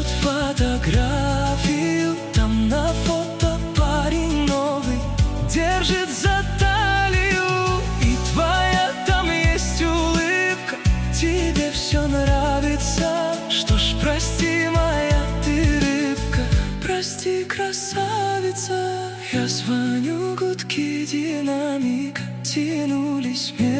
шлют фотографию. Там на фото парень новый держит за талию. И твоя там есть улыбка, тебе все нравится. Что ж, прости, моя ты рыбка, прости, красавица. Я звоню, гудки динамика тянулись.